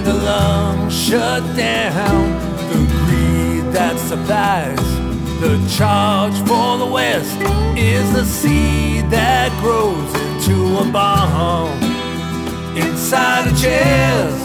the lungs shut down. The greed that supplies the charge for the West is the seed that grows into a bomb inside a chest.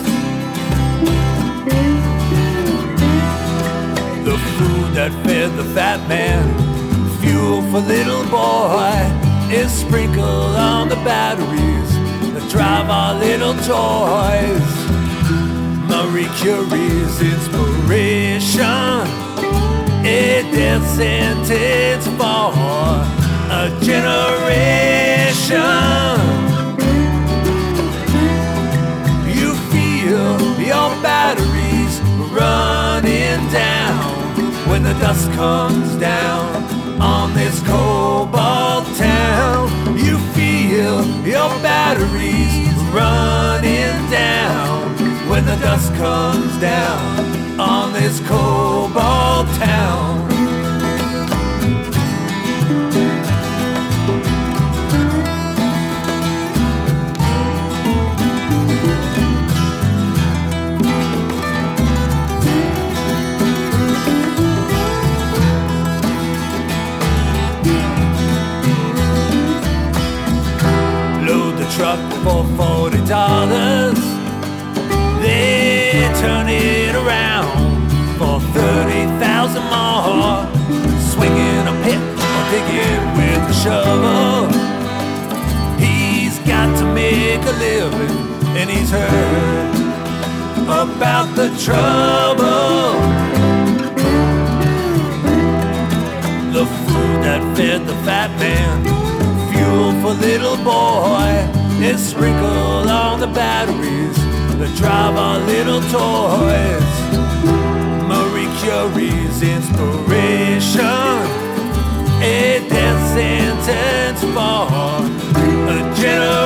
The food that fed the fat man, fuel for little boy, is sprinkled on the batteries that drive our little toys. Marie Curie's inspiration, a death sentence for a generation. You feel your batteries running down when the dust comes down on this cobalt town. You feel your batteries running down when the dust comes down on this cobalt town. Load the truck for $40. They turn it around for 30,000 more. Swinging a pick or digging with a shovel. He's got to make a living, and he's heard about the trouble. The food that fed the fat man, fuel for little boy, is sprinkled on the batteries that drive our little toys. Marie Curie's inspiration, a death sentence for a generation.